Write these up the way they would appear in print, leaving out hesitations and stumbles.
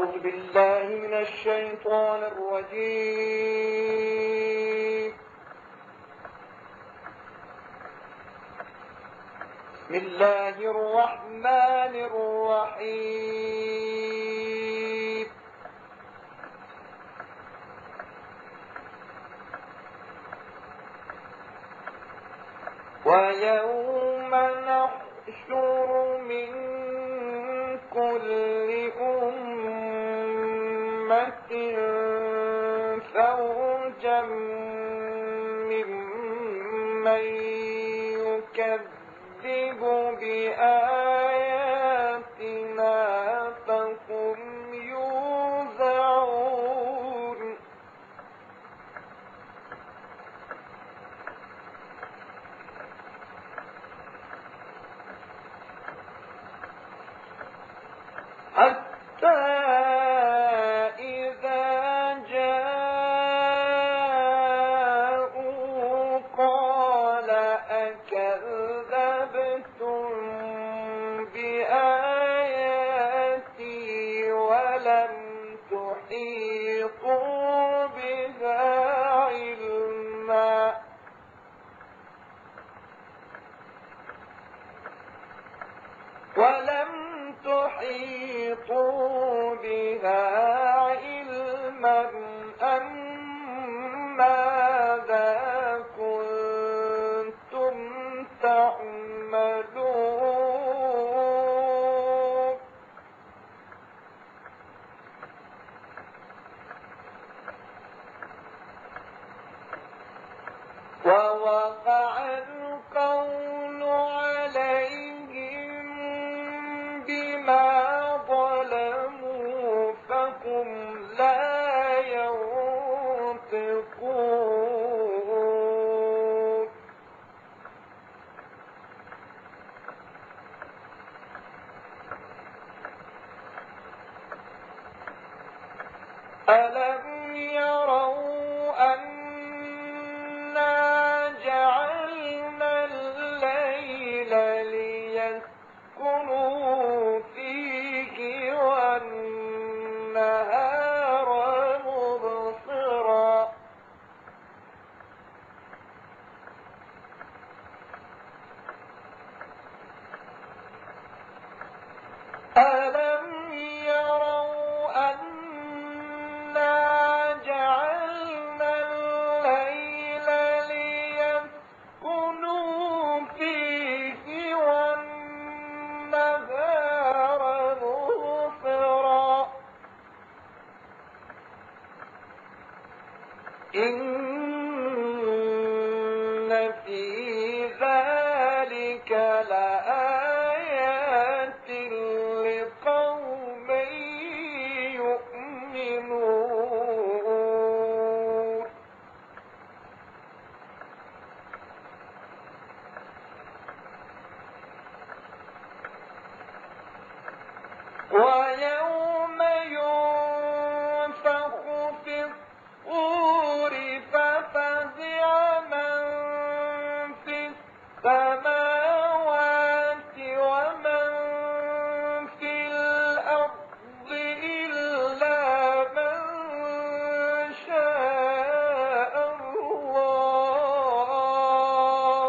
أعوذ بالله من الشيطان الرجيم. بسم الله الرحمن الرحيم. ويوم نحشر من كل أمة فوجا ممن يكذب بآياتنا فهم يوزعون. حتى إذا جاءوا قال أكذبتم بآياتي ولم تحيطوا بها علما أم ماذا كنتم تعملون. ووقع القول عليهم بما ظلموا فهم لا ينطقون. ألم يروا أنا جعلنا الليل ليسكنوا فيه والنهار مبصرا ألم يروا أنا جعلنا الليل ليسكنوا فيه والنهار مبصرا إن في ذلك لآيات لقوم يؤمنون. ويوم ينفخ في الصور ففزع من في السماوات ومن في الأرض إلا من شاء الله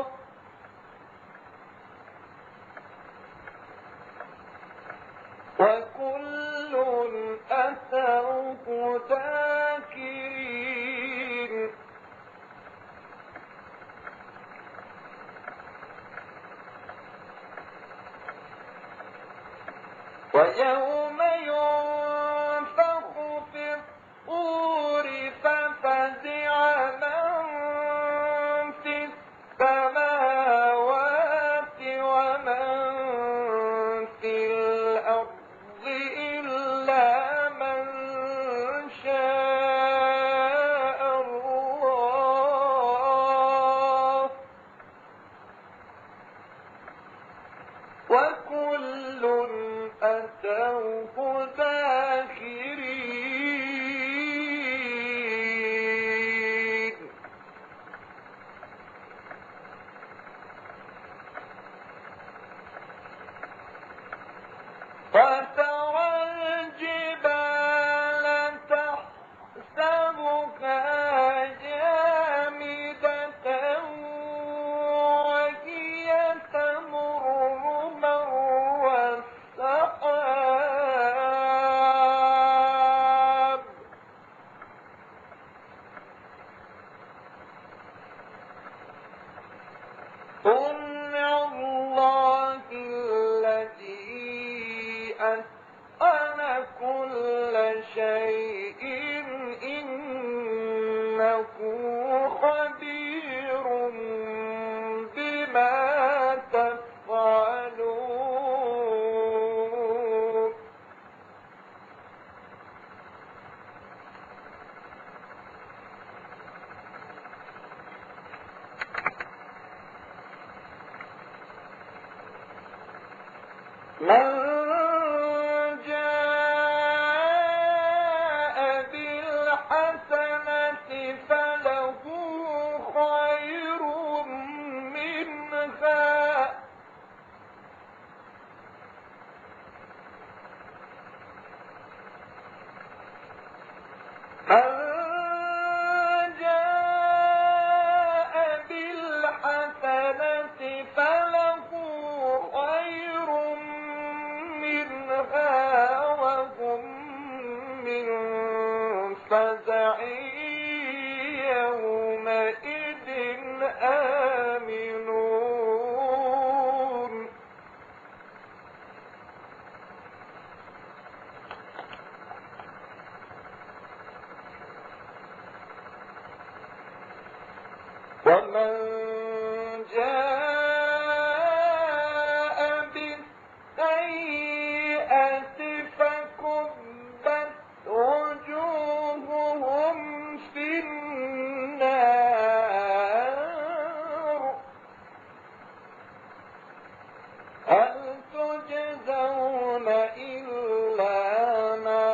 وكل أتوه داكرين. ويوم ينفخ في الصور ففزع من في السماوات ومن في الأرض إلا من شاء خبير بما تفعلون من جاء بالحسنة فله خير منها من جاء بالحسنة فله خير منها وهم من فزع يومئذ آمنون ومن جاء بالسيئة فكبت وجوههم في النار هل تجزون إلا ما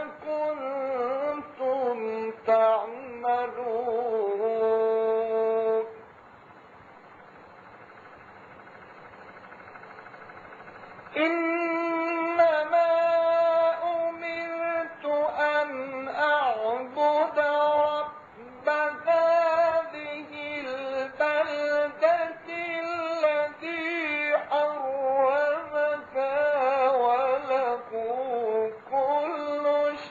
كنتم تعملون إنما أمرت أن أعبد رب هذه البلدة الذي حرمها وله كل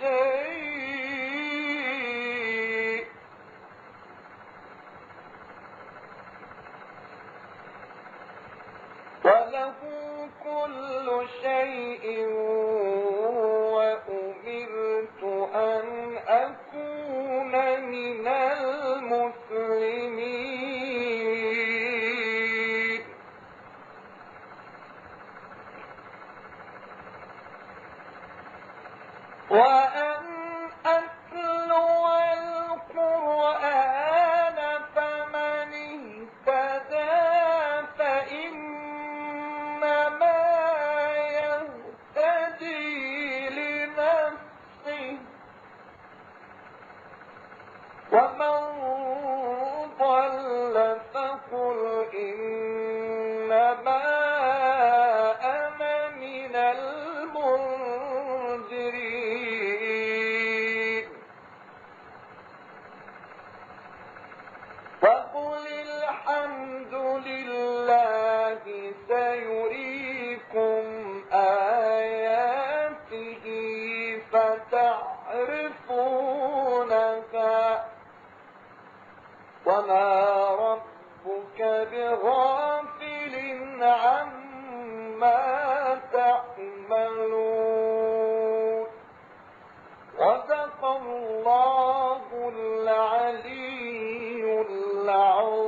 شيء وأمرت أن أكون من المسلمين وأن أتلو القرآن فمن اهتدى فإنما يهتدي لنفسه ومن ضل فقل إنما أنا من المنذرين وقل الحمد لله سيريكم آياته فتعرفونها وما ربك بغافل عما تعملون صدق الله العلي العظيم